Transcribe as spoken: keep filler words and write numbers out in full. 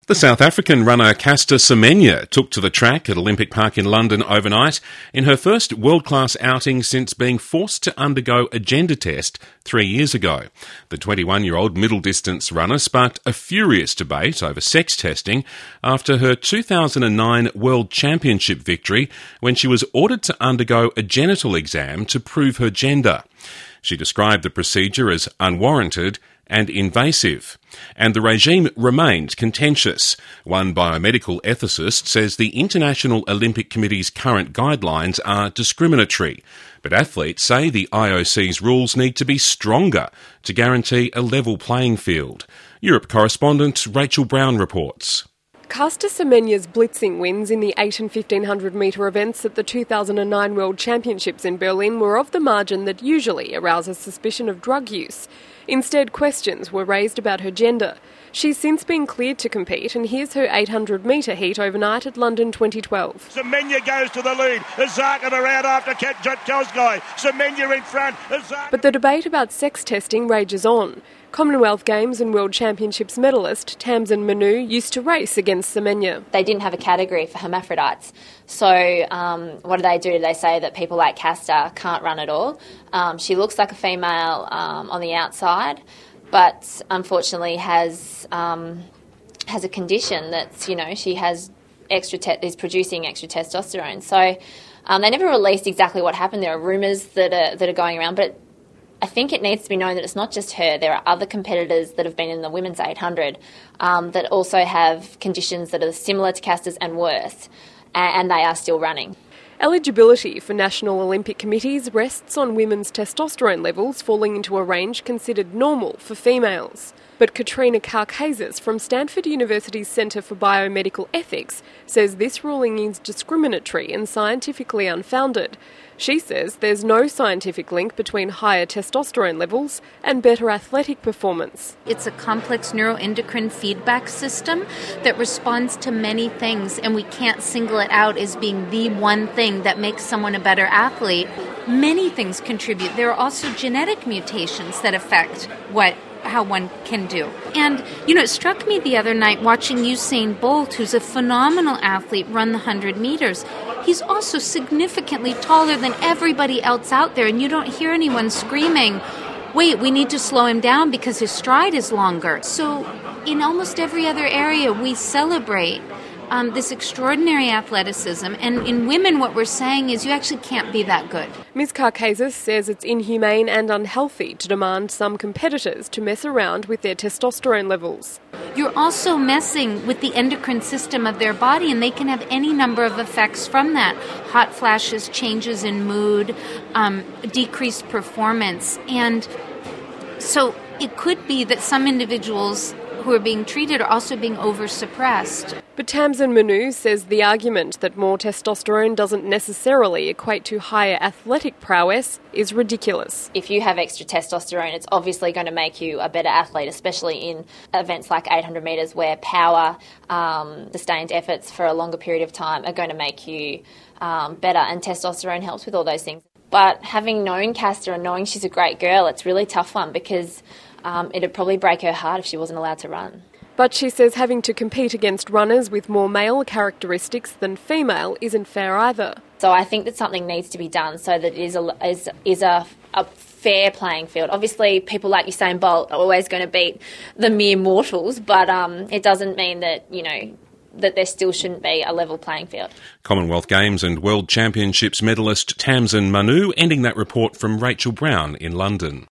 The South African runner Caster Semenya took to the track at Olympic Park in London overnight in her first world-class outing since being forced to undergo a gender test three years ago. The twenty-one-year-old middle-distance runner sparked a furious debate over sex testing after her two thousand nine World Championship victory when she was ordered to undergo a genital exam to prove her gender. She described the procedure as unwarranted and invasive, and the regime remained contentious. One biomedical ethicist says the International Olympic Committee's current guidelines are discriminatory, but athletes say the I O C's rules need to be stronger to guarantee a level playing field. Europe correspondent Rachel Brown reports. Caster Semenya's blitzing wins in the eight and fifteen hundred metre events at the two thousand nine World Championships in Berlin were of the margin that usually arouses suspicion of drug use. Instead, questions were raised about her gender. She's since been cleared to compete, and here's her eight hundred metre heat overnight at London twenty twelve. Semenya goes to the lead. Zarkov around after Jatkowski. Semenya in front. Zarkov. But the debate about sex testing rages on. Commonwealth Games and World Championships medalist Tamsin Manu used to race against Semenya. They didn't have a category for hermaphrodites. So um, what do they do? They say that people like Caster can't run at all. Um, she looks like a female um, on the outside, but unfortunately has um, has a condition that's, you know, she has extra te- is producing extra testosterone. So um, they never released exactly what happened. There are rumours that are that are going around, but I think it needs to be known that it's not just her. There are other competitors that have been in the women's eight hundred um, that also have conditions that are similar to Caster's and worse, and they are still running. Eligibility for national Olympic committees rests on women's testosterone levels falling into a range considered normal for females. But Katrina Karkazis from Stanford University's Centre for Biomedical Ethics says this ruling is discriminatory and scientifically unfounded. She says there's no scientific link between higher testosterone levels and better athletic performance. It's a complex neuroendocrine feedback system that responds to many things, and we can't single it out as being the one thing that makes someone a better athlete. Many things contribute. There are also genetic mutations that affect what how one can do. And, you know, it struck me the other night watching Usain Bolt, who's a phenomenal athlete, run the one hundred meters. He's also significantly taller than everybody else out there, and you don't hear anyone screaming, wait, we need to slow him down because his stride is longer. So in almost every other area, we celebrate Um, this extraordinary athleticism, and in women what we're saying is you actually can't be that good. Miz Karkazis says it's inhumane and unhealthy to demand some competitors to mess around with their testosterone levels. You're also messing with the endocrine system of their body, and they can have any number of effects from that. Hot flashes, changes in mood, um, decreased performance, and so it could be that some individuals who are being treated are also being over-suppressed. But Tamsin Manu says the argument that more testosterone doesn't necessarily equate to higher athletic prowess is ridiculous. If you have extra testosterone, it's obviously going to make you a better athlete, especially in events like eight hundred metres where power, um, sustained efforts for a longer period of time are going to make you um, better, and testosterone helps with all those things. But having known Caster and knowing she's a great girl, it's a really tough one because um, it'd probably break her heart if she wasn't allowed to run. But she says having to compete against runners with more male characteristics than female isn't fair either. So I think that something needs to be done so that it is a, is, is a, a fair playing field. Obviously, people like Usain Bolt are always going to beat the mere mortals, but um, it doesn't mean that, you know, that there still shouldn't be a level playing field. Commonwealth Games and World Championships medalist Tamsin Manu ending that report from Rachel Brown in London.